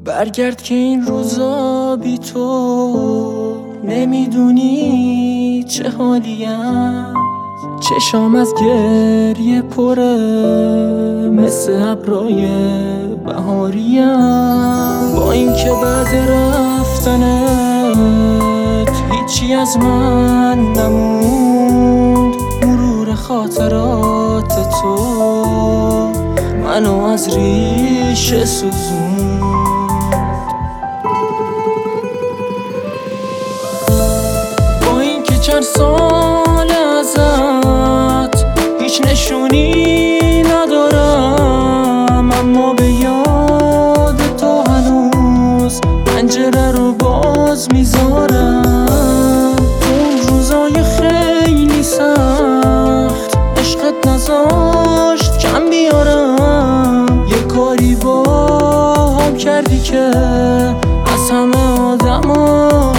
برگرد که این روزا بی تو نمیدونی چه حالیم. چشام از گریه پره مثل ابرای بهاریم. با این که بعد رفتنت هیچی از من نموند، مرور خاطرات تو منو از ریشه سوزوند. با این که چند سال ازت هیچ نشونی ندارم، اما به یاد تو هنوز پنجره رو باز میذارم. تو اون روزای خیلی سخت عشقت نذاشت کم بیارم. یه کاری با هم کردی که از همه آدما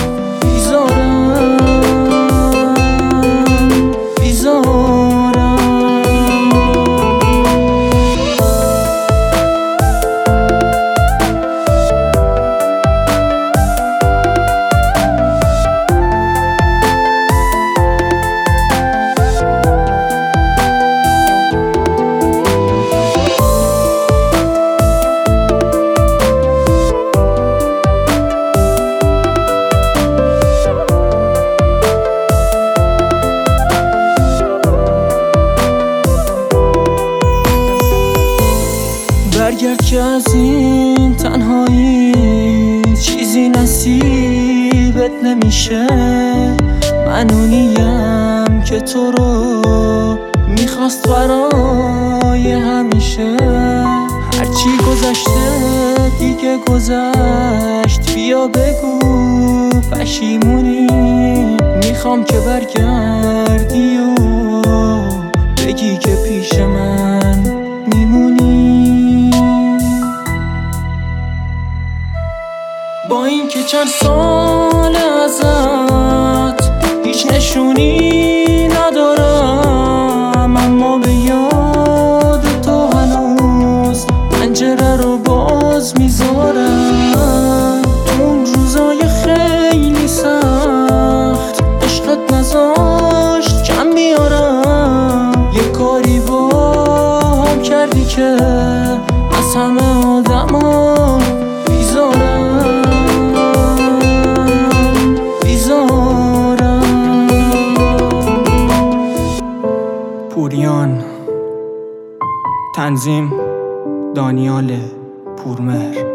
برگرد که از این تنهایی چیزی نصیبت نمیشه. من اونیم که تو رو میخواست برای همیشه. هرچی گذشته دیگه گذشت، بیا بگو پشیمونی. میخوام که برگردی و بگی که پیش من میمونی. با این که چند سال ازت هیچ نشونی ندارم، اما به یاد تو هنوز پنجره رو باز میذارم. تو اون روزای خیلی سخت عشقت نذاشت کم بیارم. یه کاری با هم کردی که از همه آدما پوریان. تنظیم دانیال پورمهر.